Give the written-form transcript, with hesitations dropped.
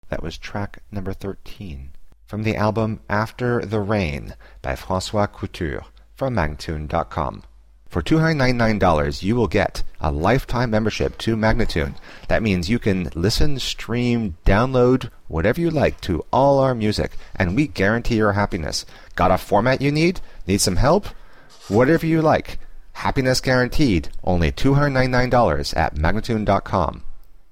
That was track number 13 from the album After the Rain by François Couture from Magnatune.com. For $299, you will get a lifetime membership to Magnatune. That means you can listen, stream, download, whatever you like to all our music, and we guarantee your happiness. Got a format you need? Need some help? Whatever you like. Happiness guaranteed. Only $299 at Magnatune.com.